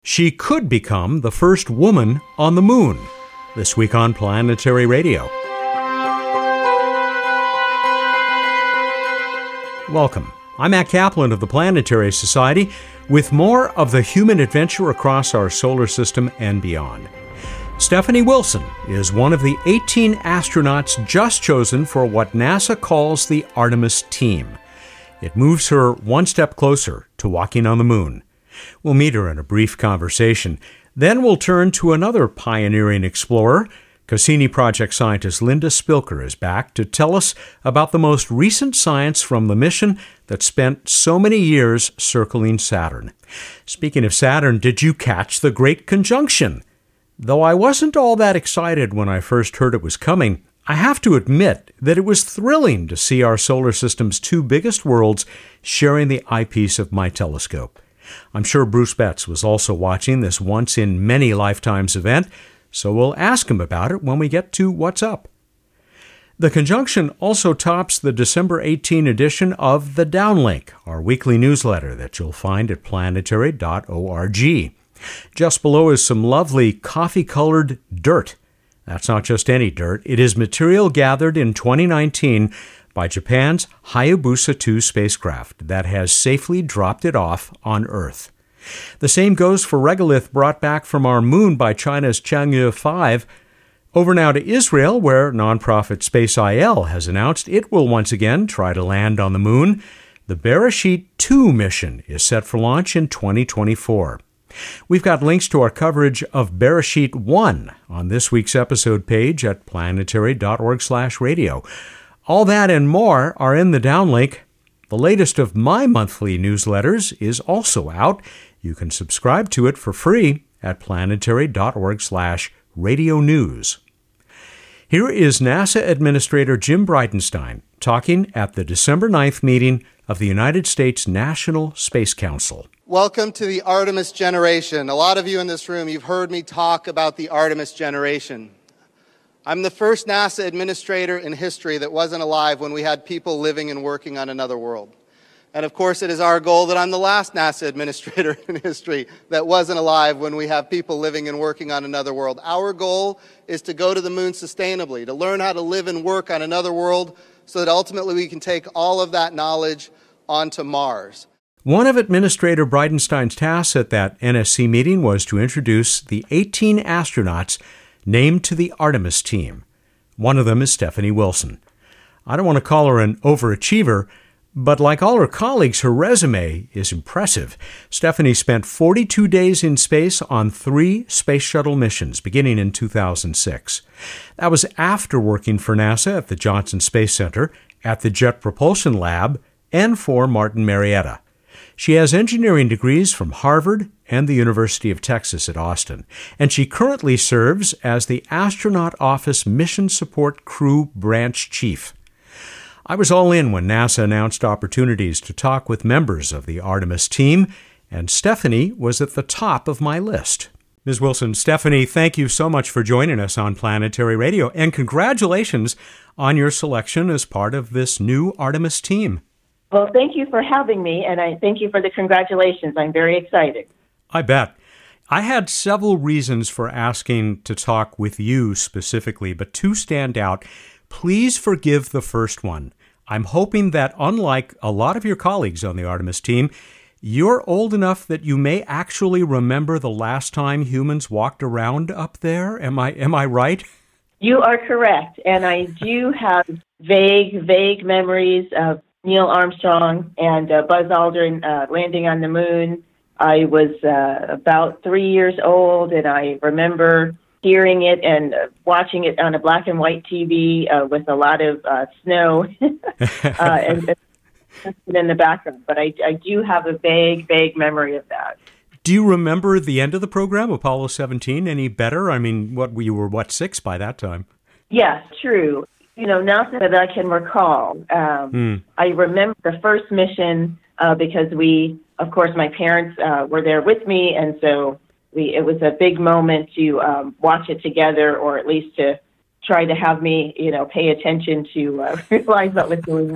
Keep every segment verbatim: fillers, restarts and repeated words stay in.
She could become the first woman on the moon. This week on Planetary Radio. Welcome. I'm Matt Kaplan of the Planetary Society with more of the human adventure across our solar system and beyond. Stephanie Wilson is one of the eighteen astronauts just chosen for what NASA calls the Artemis team. It moves her one step closer to walking on the moon. We'll meet her in a brief conversation. Then we'll turn to another pioneering explorer. Cassini Project scientist Linda Spilker is back to tell us about the most recent science from the mission that spent so many years circling Saturn. Speaking of Saturn, did you catch the Great Conjunction? Though I wasn't all that excited when I first heard it was coming, I have to admit that it was thrilling to see our solar system's two biggest worlds sharing the eyepiece of my telescope. I'm sure Bruce Betts was also watching this once-in-many-lifetimes event, so we'll ask him about it when we get to What's Up. The conjunction also tops the December eighteenth edition of The Downlink, our weekly newsletter that you'll find at planetary dot org. Just below is some lovely coffee-colored dirt. That's not just any dirt. It is material gathered in twenty nineteen by Japan's Hayabusa two spacecraft that has safely dropped it off on Earth. The same goes for regolith brought back from our moon by China's Chang'e five. Over now to Israel, where nonprofit Space I L has announced it will once again try to land on the moon. The Bereshit two mission is set for launch in twenty twenty-four. We've got links to our coverage of Bereshit one on this week's episode page at planetary dot org slash radio. All that and more are in the Downlink. The latest of my monthly newsletters is also out. You can subscribe to it for free at planetary dot org slash radio news. Here is NASA Administrator Jim Bridenstine talking at the December ninth meeting of the United States National Space Council. Welcome to the Artemis generation. A lot of you in this room, you've heard me talk about the Artemis generation. I'm the first NASA administrator in history that wasn't alive when we had people living and working on another world. And of course, it is our goal that I'm the last NASA administrator in history that wasn't alive when we have people living and working on another world. Our goal is to go to the moon sustainably, to learn how to live and work on another world so that ultimately we can take all of that knowledge onto Mars. One of Administrator Bridenstine's tasks at that N S C meeting was to introduce the eighteen astronauts named to the Artemis team. One of them is Stephanie Wilson. I don't want to call her an overachiever, but like all her colleagues, her resume is impressive. Stephanie spent forty-two days in space on three space shuttle missions, beginning in two thousand six. That was after working for NASA at the Johnson Space Center, at the Jet Propulsion Lab, and for Martin Marietta. She has engineering degrees from Harvard and the University of Texas at Austin, and she currently serves as the Astronaut Office Mission Support Crew Branch Chief. I was all in when NASA announced opportunities to talk with members of the Artemis team, and Stephanie was at the top of my list. Miz Wilson, Stephanie, thank you so much for joining us on Planetary Radio, and congratulations on your selection as part of this new Artemis team. Well, thank you for having me, and I thank you for the congratulations. I'm very excited. I bet. I had several reasons for asking to talk with you specifically, but two stand out. Please forgive the first one. I'm hoping that, unlike a lot of your colleagues on the Artemis team, you're old enough that you may actually remember the last time humans walked around up there. Am I, am I right? You are correct, and I do have vague, vague memories of Neil Armstrong and uh, Buzz Aldrin uh, landing on the moon. I was uh, about three years old, and I remember hearing it and uh, watching it on a black and white T V uh, with a lot of uh, snow uh, and, and in the background. But I, I do have a vague, vague memory of that. Do you remember the end of the program, Apollo seventeen, any better? I mean, what you were, what, six by that time? Yes, true. You know, now that I can recall, um, mm. I remember the first mission uh, because we, of course, my parents uh, were there with me, and so we, it was a big moment to um, watch it together, or at least to try to have me, you know, pay attention to uh, realize what was going on.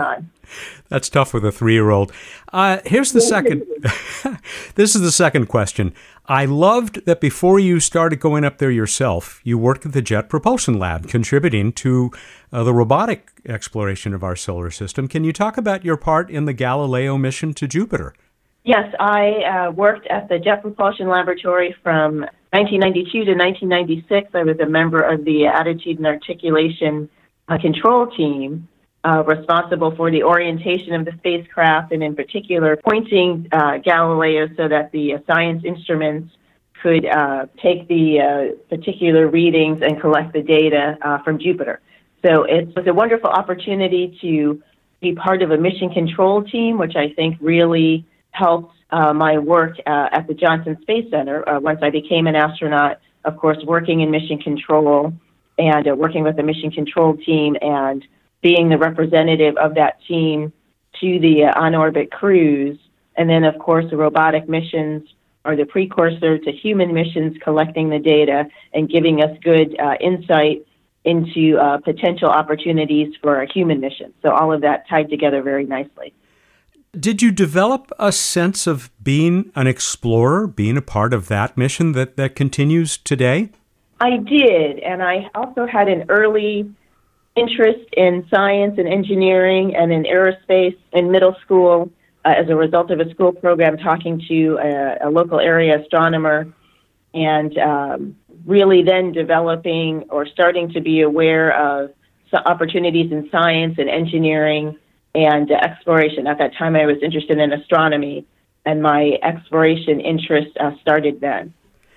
That's tough with a three-year-old. Uh, here's the second. This is the second question. I loved that before you started going up there yourself, you worked at the Jet Propulsion Lab, contributing to uh, the robotic exploration of our solar system. Can you talk about your part in the Galileo mission to Jupiter? Yes, I uh, worked at the Jet Propulsion Laboratory from nineteen ninety-two to nineteen ninety-six. I was a member of the Attitude and Articulation uh, Control Team, uh, responsible for the orientation of the spacecraft, and in particular pointing uh, Galileo so that the uh, science instruments could uh, take the uh, particular readings and collect the data uh, from Jupiter. So it was a wonderful opportunity to be part of a mission control team, which I think really helped uh, my work uh, at the Johnson Space Center. Uh, once I became an astronaut, of course, working in mission control and uh, working with the mission control team and being the representative of that team to the uh, on-orbit crews. And then, of course, the robotic missions are the precursor to human missions, collecting the data and giving us good uh, insight into uh, potential opportunities for a human mission. So all of that tied together very nicely. Did you develop a sense of being an explorer, being a part of that mission that, that continues today? I did, and I also had an early interest in science and engineering and in aerospace in middle school uh, as a result of a school program talking to a, a local area astronomer, and um, really then developing or starting to be aware of opportunities in science and engineering and uh, exploration. At that time, I was interested in astronomy, and my exploration interest uh, started then.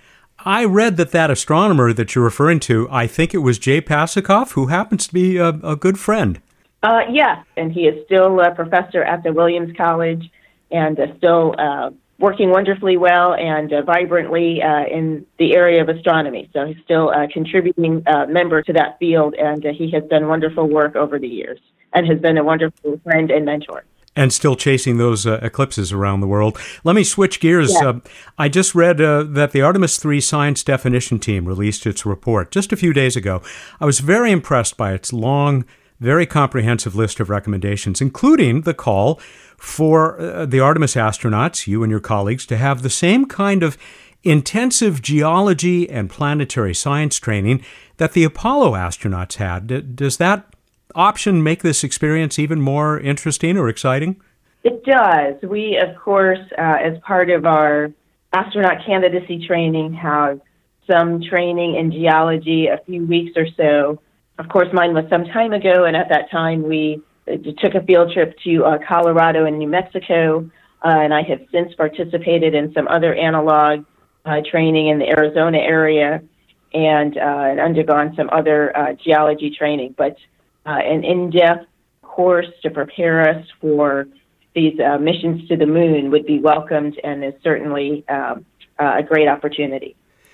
I read that that astronomer that you're referring to, I think it was Jay Pasachoff, who happens to be a, a good friend. Uh, yes, and he is still a professor at the Williams College and uh, still uh, working wonderfully well and uh, vibrantly uh, in the area of astronomy. So he's still a contributing uh, member to that field, and uh, he has done wonderful work over the years and has been a wonderful friend and mentor. And still chasing those uh, eclipses around the world. Let me switch gears. Yeah. Uh, I just read uh, that the Artemis three Science Definition Team released its report just a few days ago. I was very impressed by its long, very comprehensive list of recommendations, including the call for uh, the Artemis astronauts, you and your colleagues, to have the same kind of intensive geology and planetary science training that the Apollo astronauts had. D- does that option make this experience even more interesting or exciting? It does. We, of course, uh, as part of our astronaut candidacy training, have some training in geology, a few weeks or so. Of course, mine was some time ago, and at that time we uh, took a field trip to uh, Colorado and New Mexico, uh, and I have since participated in some other analog uh, training in the Arizona area and, uh, and undergone some other uh, geology training. But Uh, an in-depth course to prepare us for these uh, missions to the moon would be welcomed and is certainly um, uh, a great opportunity.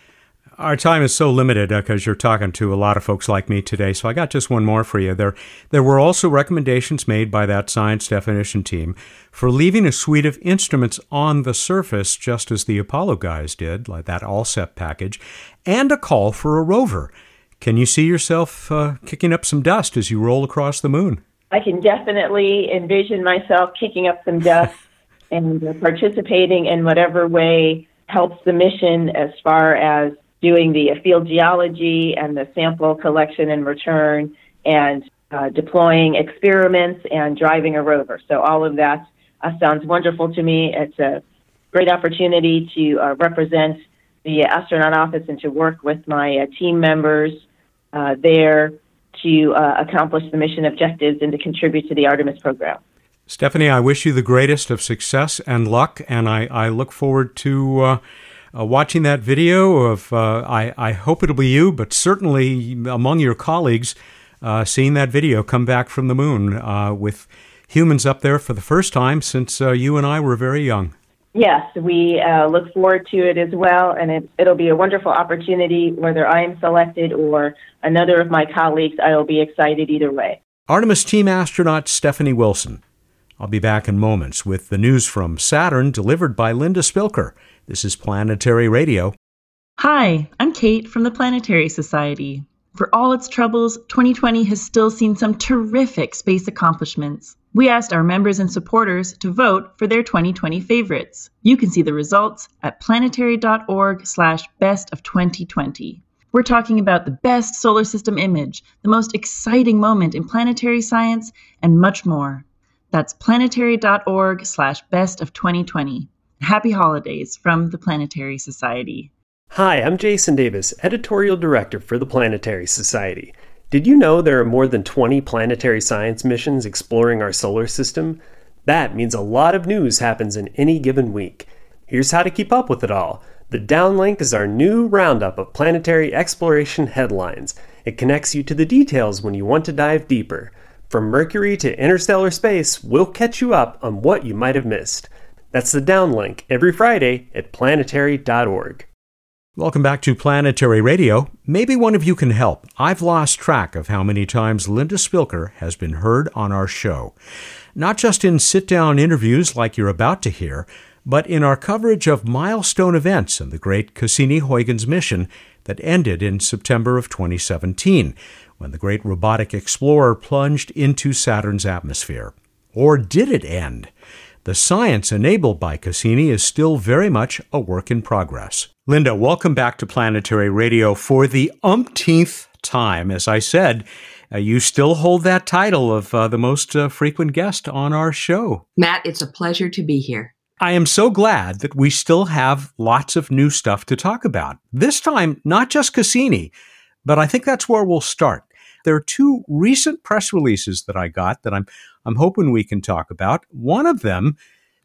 Our time is so limited because uh, you're talking to a lot of folks like me today, so I got just one more for you. There, there were also recommendations made by that science definition team for leaving a suite of instruments on the surface, just as the Apollo guys did, like that ALSEP package, and a call for a rover. Can you see yourself uh, kicking up some dust as you roll across the moon? I can definitely envision myself kicking up some dust and uh, participating in whatever way helps the mission as far as doing the uh, field geology and the sample collection and return and uh, deploying experiments and driving a rover. So all of that uh, sounds wonderful to me. It's a great opportunity to uh, represent the astronaut office and to work with my uh, team members Uh, there to uh, accomplish the mission objectives and to contribute to the Artemis program. Stephanie, I wish you the greatest of success and luck, and I, I look forward to uh, uh, watching that video of, uh, I, I hope it'll be you, but certainly among your colleagues, uh, seeing that video come back from the moon uh, with humans up there for the first time since uh, you and I were very young. Yes, we uh, look forward to it as well, and it, it'll be a wonderful opportunity, whether I am selected or another of my colleagues. I will be excited either way. Artemis team astronaut Stephanie Wilson. I'll be back in moments with the news from Saturn delivered by Linda Spilker. This is Planetary Radio. Hi, I'm Kate from the Planetary Society. For all its troubles, twenty twenty has still seen some terrific space accomplishments. We asked our members and supporters to vote for their twenty twenty favorites. You can see the results at planetary.org slash best of 2020. We're talking about the best solar system image, the most exciting moment in planetary science, and much more. That's planetary.org slash best of 2020. Happy holidays from the Planetary Society. Hi, I'm Jason Davis, Editorial Director for the Planetary Society. Did you know there are more than twenty planetary science missions exploring our solar system? That means a lot of news happens in any given week. Here's how to keep up with it all. The Downlink is our new roundup of planetary exploration headlines. It connects you to the details when you want to dive deeper. From Mercury to interstellar space, we'll catch you up on what you might have missed. That's the Downlink every Friday at planetary dot org. Welcome back to Planetary Radio. Maybe one of you can help. I've lost track of how many times Linda Spilker has been heard on our show. Not just in sit-down interviews like you're about to hear, but in our coverage of milestone events in the great Cassini-Huygens mission that ended in September of twenty seventeen, when the great robotic explorer plunged into Saturn's atmosphere. Or did it end? The science enabled by Cassini is still very much a work in progress. Linda, welcome back to Planetary Radio for the umpteenth time. As I said, uh, you still hold that title of uh, the most uh, frequent guest on our show. Matt, it's a pleasure to be here. I am so glad that we still have lots of new stuff to talk about. This time, not just Cassini, but I think that's where we'll start. There are two recent press releases that I got that I'm I'm hoping we can talk about. One of them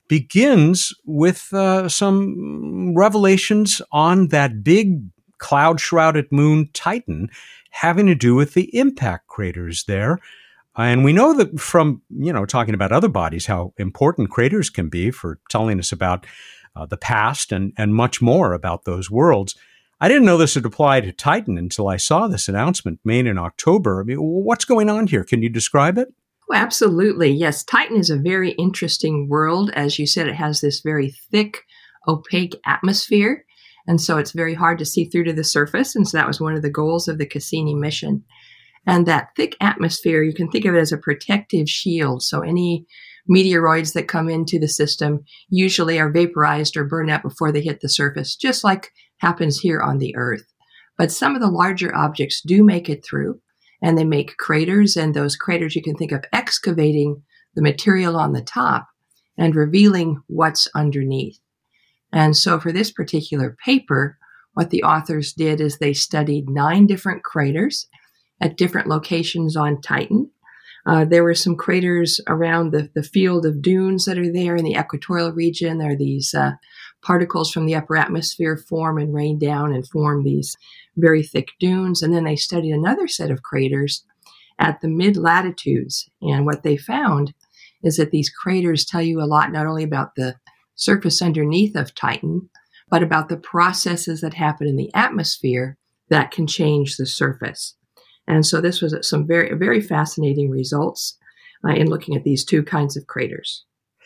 begins with uh, some revelations on that big cloud-shrouded moon Titan having to do with the impact craters there. And we know that from, you know, talking about other bodies, how important craters can be for telling us about uh, the past and, and much more about those worlds. I didn't know this would apply to Titan until I saw this announcement made in October. I mean, what's going on here? Can you describe it? Oh, absolutely. Yes, Titan is a very interesting world. As you said, it has this very thick, opaque atmosphere. And so it's very hard to see through to the surface. And so that was one of the goals of the Cassini mission. And that thick atmosphere, you can think of it as a protective shield. So any meteoroids that come into the system usually are vaporized or burned out before they hit the surface, just like happens here on the Earth. But some of the larger objects do make it through, and they make craters, and those craters you can think of excavating the material on the top and revealing what's underneath. And so for this particular paper, what the authors did is they studied nine different craters at different locations on Titan. Uh, there were some craters around the, the field of dunes that are there in the equatorial region. There are these uh, particles from the upper atmosphere form and rain down and form these very thick dunes. And then they studied another set of craters at the mid-latitudes. And what they found is that these craters tell you a lot not only about the surface underneath of Titan, but about the processes that happen in the atmosphere that can change the surface. And so this was some very, very fascinating results uh, in looking at these two kinds of craters.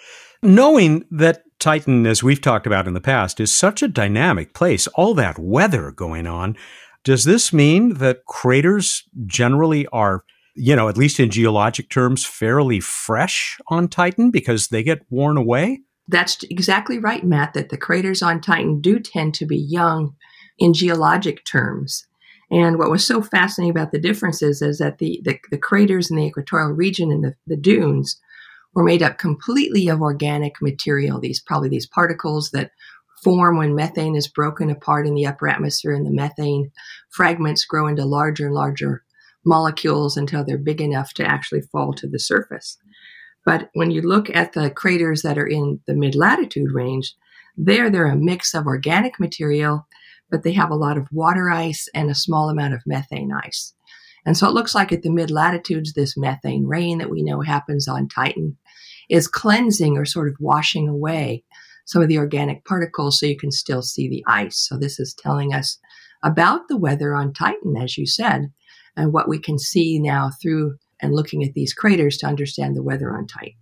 Knowing that Titan, as we've talked about in the past, is such a dynamic place, all that weather going on, does this mean that craters generally are, you know, at least in geologic terms, fairly fresh on Titan because they get worn away? That's exactly right, Matt, that the craters on Titan do tend to be young in geologic terms. And what was so fascinating about the differences is that the, the, the craters in the equatorial region and the, the dunes were made up completely of organic material, these probably these particles that form when methane is broken apart in the upper atmosphere, and the methane fragments grow into larger and larger molecules until they're big enough to actually fall to the surface. But when you look at the craters that are in the mid-latitude range, there they're a mix of organic material, but they have a lot of water ice and a small amount of methane ice. And so it looks like at the mid-latitudes, this methane rain that we know happens on Titan is cleansing or sort of washing away some of the organic particles so you can still see the ice. So this is telling us about the weather on Titan, as you said, and what we can see now through and looking at these craters to understand the weather on Titan.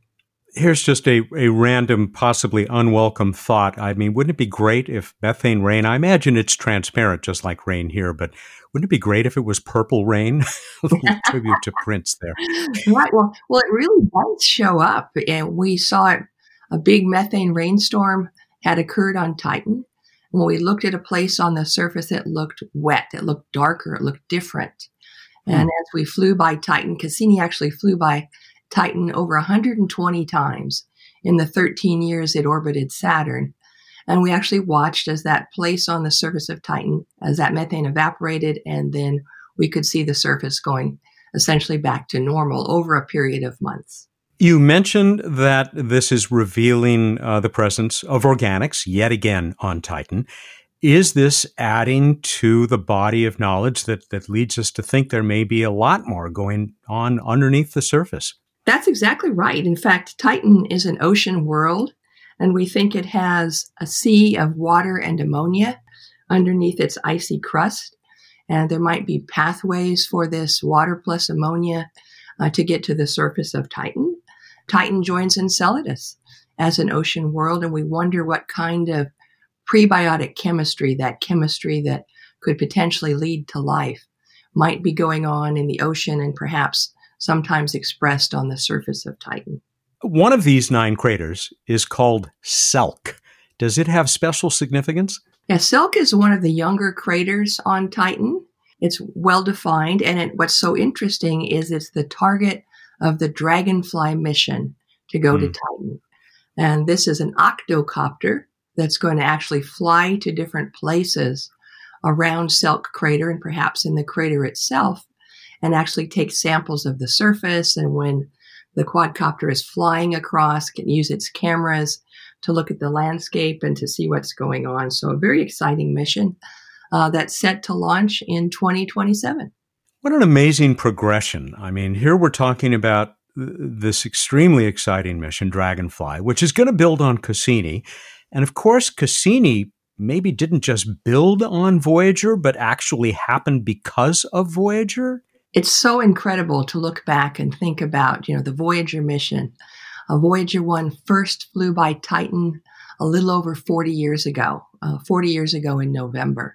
Here's just a, a random, possibly unwelcome thought. I mean, wouldn't it be great if methane rain, I imagine it's transparent just like rain here, but wouldn't it be great if it was purple rain? A little tribute to Prince there. Right. Well, well, it really does show up. And we saw it, a big methane rainstorm had occurred on Titan. When we looked at a place on the surface, it looked wet. It looked darker. It looked different. Mm. And as we flew by Titan, Cassini actually flew by Titan over one hundred twenty times in the thirteen years it orbited Saturn. And we actually watched as that place on the surface of Titan, as that methane evaporated, and then we could see the surface going essentially back to normal over a period of months. You mentioned that this is revealing uh, the presence of organics yet again on Titan. Is this adding to the body of knowledge that, that leads us to think there may be a lot more going on underneath the surface? That's exactly right. In fact, Titan is an ocean world, and we think it has a sea of water and ammonia underneath its icy crust. And there might be pathways for this water plus ammonia uh, to get to the surface of Titan. Titan joins Enceladus as an ocean world, and we wonder what kind of prebiotic chemistry, that chemistry that could potentially lead to life, might be going on in the ocean and perhaps sometimes expressed on the surface of Titan. One of these nine craters is called Selk. Does it have special significance? Yeah, Selk is one of the younger craters on Titan. It's well defined, and it, what's so interesting is it's the target of the Dragonfly mission to go mm. to Titan. And this is an octocopter that's going to actually fly to different places around Selk crater and perhaps in the crater itself, and actually take samples of the surface. And when the quadcopter is flying across, can use its cameras to look at the landscape and to see what's going on. So a very exciting mission uh, that's set to launch in twenty twenty-seven. What an amazing progression. I mean, here we're talking about this extremely exciting mission, Dragonfly, which is going to build on Cassini. And of course, Cassini maybe didn't just build on Voyager, but actually happened because of Voyager. It's so incredible to look back and think about, you know, the Voyager mission. Uh, Voyager one first flew by Titan a little over forty years ago, uh, forty years ago in November.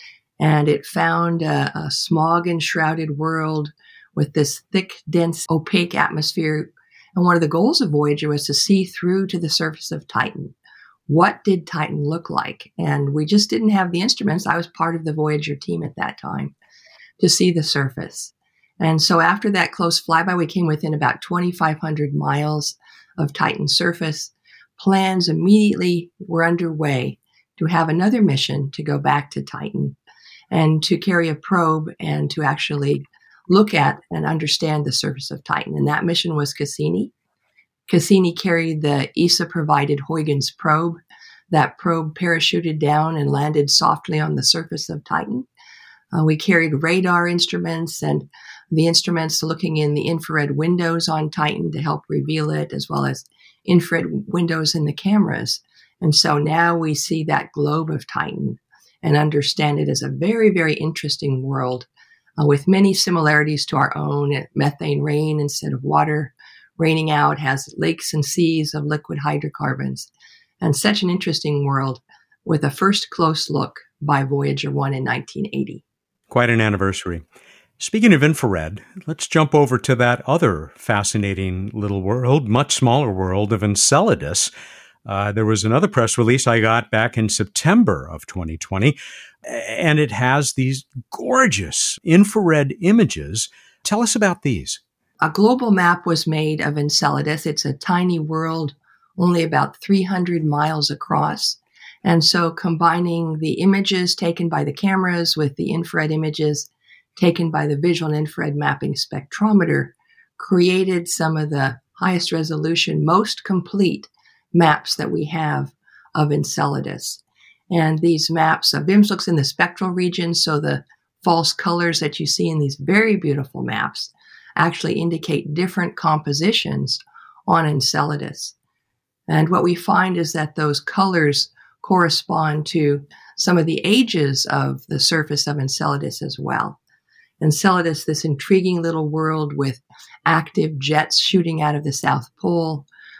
And it found a, a smog-enshrouded world with this thick, dense, opaque atmosphere. And one of the goals of Voyager was to see through to the surface of Titan. What did Titan look like? And we just didn't have the instruments. I was part of the Voyager team at that time to see the surface. And so after that close flyby, we came within about twenty-five hundred miles of Titan's surface. Plans immediately were underway to have another mission to go back to Titan and to carry a probe and to actually look at and understand the surface of Titan. And that mission was Cassini. Cassini carried the E S A-provided Huygens probe. That probe parachuted down and landed softly on the surface of Titan. Uh, we carried radar instruments and the instruments looking in the infrared windows on Titan to help reveal it, as well as infrared windows in the cameras. And so now we see that globe of Titan and understand it as a very, very interesting world uh, with many similarities to our own. Methane rain instead of water raining out, has lakes and seas of liquid hydrocarbons, and such an interesting world with a first close look by Voyager one in nineteen eighty. Quite an anniversary. Speaking of infrared, let's jump over to that other fascinating little world, much smaller world of Enceladus. Uh, there was another press release I got back in September of twenty twenty, and it has these gorgeous infrared images. Tell us about these. A global map was made of Enceladus. It's a tiny world, only about three hundred miles across. And so combining the images taken by the cameras with the infrared images taken by the visual and infrared mapping spectrometer created some of the highest resolution, most complete maps that we have of Enceladus. And these maps, uh, V I M S looks in the spectral region, so the false colors that you see in these very beautiful maps actually indicate different compositions on Enceladus. And what we find is that those colors correspond to some of the ages of the surface of Enceladus as well. Enceladus, this intriguing little world with active jets shooting out of the South Pole,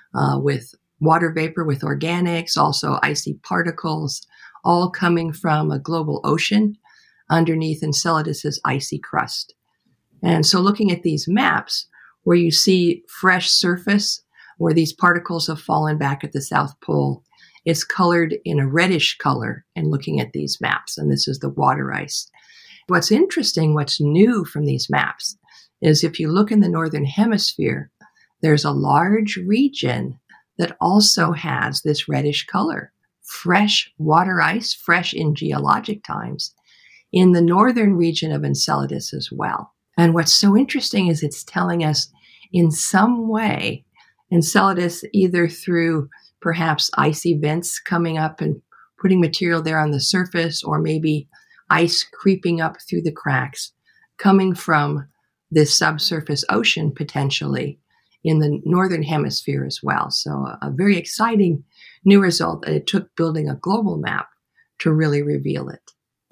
uh, with water vapor, with organics, also icy particles, all coming from a global ocean underneath Enceladus's icy crust. And so looking at these maps where you see fresh surface, where these particles have fallen back at the South Pole, it's colored in a reddish color and looking at these maps. And this is the water ice. What's interesting, what's new from these maps, is if you look in the Northern Hemisphere, there's a large region that also has this reddish color, fresh water ice, fresh in geologic times, in the northern region of Enceladus as well. And what's so interesting is it's telling us in some way, Enceladus, either through perhaps icy vents coming up and putting material there on the surface, or maybe ice creeping up through the cracks, coming from this subsurface ocean potentially in the northern hemisphere as well. So a, a very exciting new result that it took building a global map to really reveal it.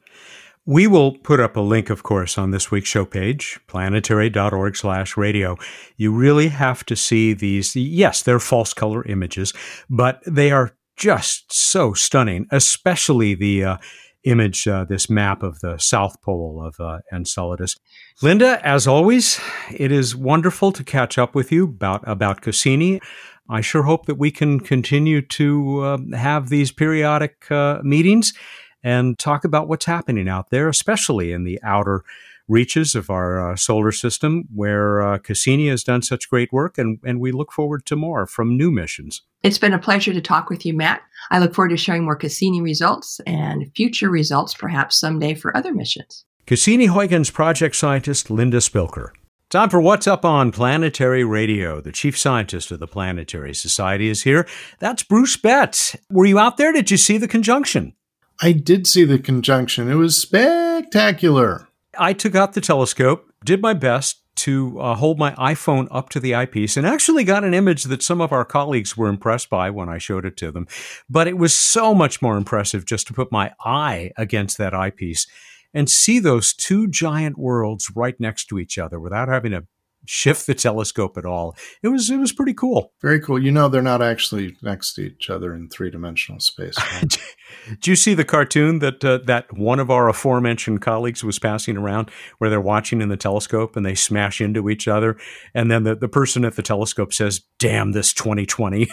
We will put up a link, of course, on this week's show page, planetary.org slash radio. You really have to see these. Yes, they're false color images, but they are just so stunning, especially the uh, image, uh, this map of the South Pole of uh, Enceladus. Linda, as always, it is wonderful to catch up with you about, about Cassini. I sure hope that we can continue to uh, have these periodic uh, meetings and talk about what's happening out there, especially in the outer reaches of our uh, solar system, where uh, Cassini has done such great work, and, and we look forward to more from new missions. It's been a pleasure to talk with you, Matt. I look forward to sharing more Cassini results and future results, perhaps someday, for other missions. Cassini-Huygens project scientist Linda Spilker. Time for What's Up on Planetary Radio. The chief scientist of the Planetary Society is here. That's Bruce Betts. Were you out there? Did you see the conjunction? I did see the conjunction. It was spectacular. I took out the telescope, did my best to uh, hold my iPhone up to the eyepiece, and actually got an image that some of our colleagues were impressed by when I showed it to them. But it was so much more impressive just to put my eye against that eyepiece and see those two giant worlds right next to each other without having to shift the telescope at all. It was it was pretty cool. Very cool. You know, they're not actually next to each other in three-dimensional space. Right? Did you see the cartoon that uh, that one of our aforementioned colleagues was passing around, where they're watching in the telescope and they smash into each other, and then the, the person at the telescope says, "Damn this twenty twenty."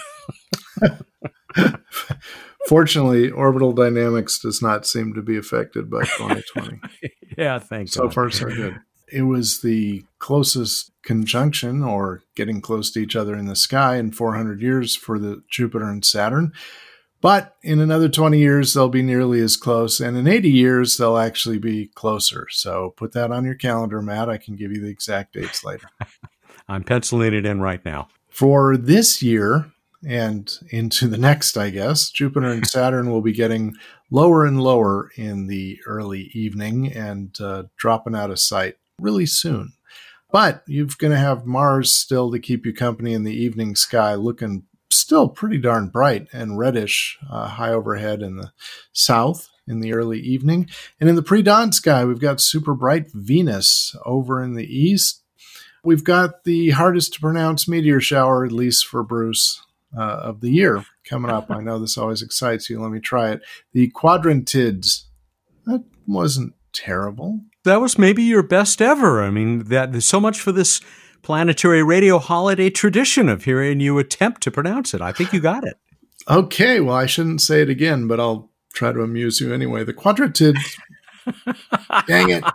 Fortunately, orbital dynamics does not seem to be affected by twenty twenty. Yeah, thanks. So far, so good. It was the closest conjunction, or getting close to each other in the sky, in four hundred years for the Jupiter and Saturn. But in another twenty years, they'll be nearly as close. And in eighty years, they'll actually be closer. So put that on your calendar, Matt. I can give you the exact dates later. I'm penciling it in right now. For this year and into the next, I guess, Jupiter and Saturn will be getting lower and lower in the early evening and uh, dropping out of sight really soon. But you're going to have Mars still to keep you company in the evening sky, looking still pretty darn bright and reddish, uh, high overhead in the south in the early evening. And in the pre-dawn sky, we've got super bright Venus over in the east. We've got the hardest to pronounce meteor shower, at least for Bruce, uh, of the year coming up. I know this always excites you. Let me try it. The Quadrantids. That wasn't terrible. That was maybe your best ever. I mean, that there's so much for this Planetary Radio holiday tradition of hearing you attempt to pronounce it. I think you got it. Okay, well, I shouldn't say it again, but I'll try to amuse you anyway. The Quadrantids. Dang it.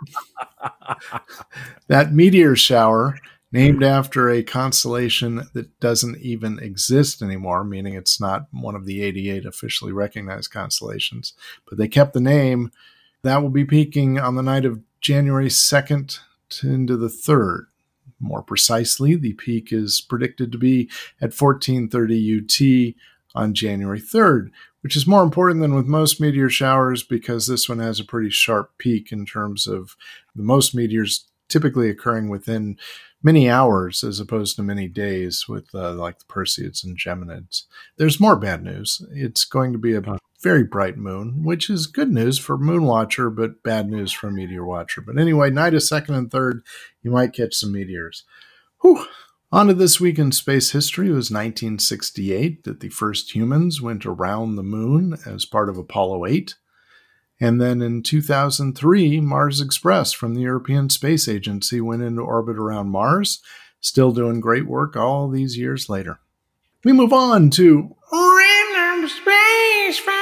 That meteor shower, named after a constellation that doesn't even exist anymore, meaning it's not one of the eighty-eight officially recognized constellations, but they kept the name. That will be peaking on the night of January second to into the third. More precisely, the peak is predicted to be at fourteen thirty U T on January third, which is more important than with most meteor showers because this one has a pretty sharp peak in terms of the most meteors typically occurring within many hours as opposed to many days with uh, like the Perseids and Geminids. There's more bad news. It's going to be a very bright moon, which is good news for Moon Watcher, but bad news for Meteor Watcher. But anyway, night of second and third, you might catch some meteors. Whew. On to This Week in Space History. It was nineteen sixty-eight that the first humans went around the moon as part of Apollo eight. And then in two thousand three, Mars Express from the European Space Agency went into orbit around Mars, still doing great work all these years later. We move on to Random Space Fact.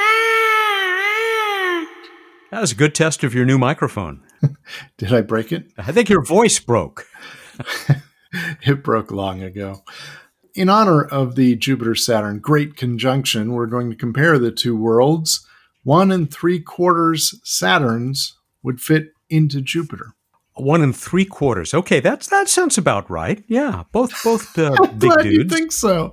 That was a good test of your new microphone. Did I break it? I think your voice broke. It broke long ago. In honor of the Jupiter-Saturn Great Conjunction, we're going to compare the two worlds. One and three quarters Saturns would fit into Jupiter. One and three quarters. Okay, that's that sounds about right. Yeah, both both uh, I'm big glad dudes. You think so?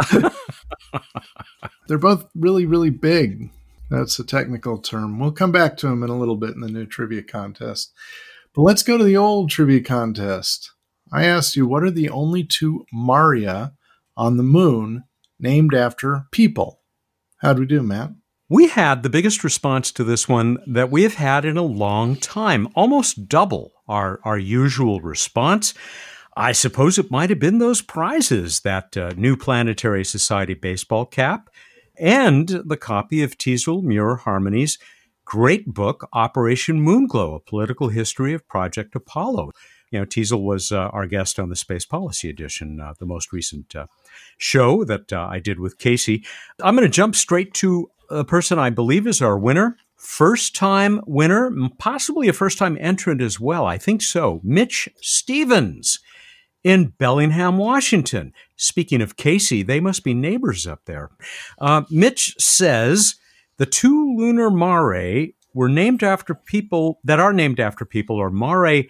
They're both really, really big. That's a technical term. We'll come back to them in a little bit in the new trivia contest. But let's go to the old trivia contest. I asked you, what are the only two Maria on the moon named after people? How'd we do, Matt? We had the biggest response to this one that we have had in a long time, almost double our, our usual response. I suppose it might have been those prizes, that uh, new Planetary Society baseball cap, and the copy of Teasel Muir Harmony's great book, Operation Moonglow, A Political History of Project Apollo. You know, Teasel was uh, our guest on the Space Policy Edition, uh, the most recent uh, show that uh, I did with Casey. I'm going to jump straight to a person I believe is our winner. First-time winner, possibly a first-time entrant as well. I think so. Mitch Stevens in Bellingham, Washington. Speaking of Casey, they must be neighbors up there. Uh, Mitch says the two lunar mare were named after people that are named after people or Mare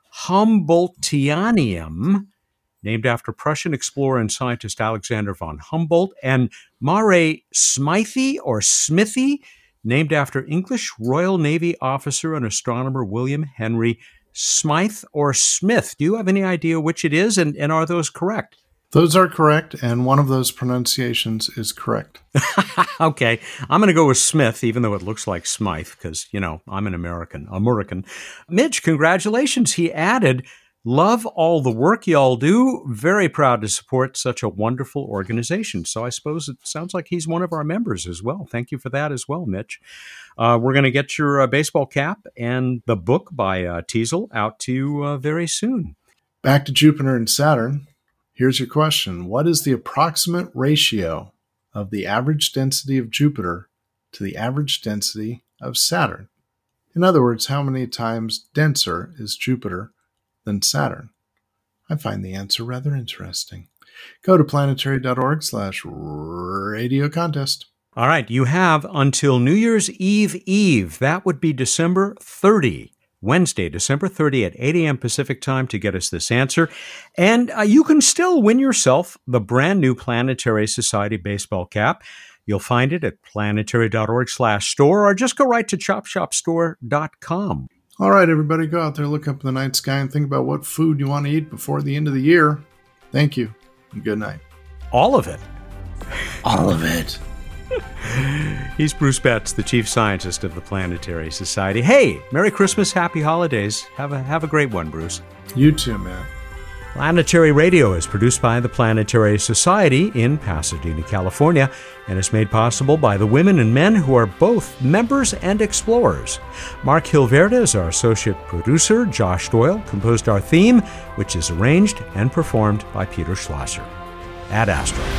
Humboldtianum, named after Prussian explorer and scientist Alexander von Humboldt, and Mare Smythe or Smithy, named after English Royal Navy officer and astronomer William Henry Smythe or Smith. Do you have any idea which it is, and, and are those correct? Those are correct, and one of those pronunciations is correct. Okay, I'm going to go with Smith, even though it looks like Smythe, because, you know, I'm an American. American. Mitch, congratulations. He added, love all the work y'all do. Very proud to support such a wonderful organization. So I suppose it sounds like he's one of our members as well. Thank you for that as well, Mitch. Uh, we're going to get your uh, baseball cap and the book by uh, Teasel out to you uh, very soon. Back to Jupiter and Saturn. Here's your question. What is the approximate ratio of the average density of Jupiter to the average density of Saturn? In other words, how many times denser is Jupiter than Saturn? I find the answer rather interesting. Go to planetary.org slash radio contest. All right, you have until New Year's Eve Eve. That would be December thirtieth. Wednesday, December thirtieth at eight a.m. Pacific time to get us this answer. And uh, you can still win yourself the brand new Planetary Society baseball cap. You'll find it at planetary.org slash store or just go right to chop shop store dot com. All right, everybody, go out there, look up in the night sky and think about what food you want to eat before the end of the year. Thank you and good night. All of it. All of it. He's Bruce Betts, the chief scientist of the Planetary Society. Hey, Merry Christmas, Happy Holidays. Have a have a great one, Bruce. You too, man. Planetary Radio is produced by the Planetary Society in Pasadena, California, and is made possible by the women and men who are both members and explorers. Mark Hilverda is our associate producer. Josh Doyle composed our theme, which is arranged and performed by Peter Schlosser. Ad Astra.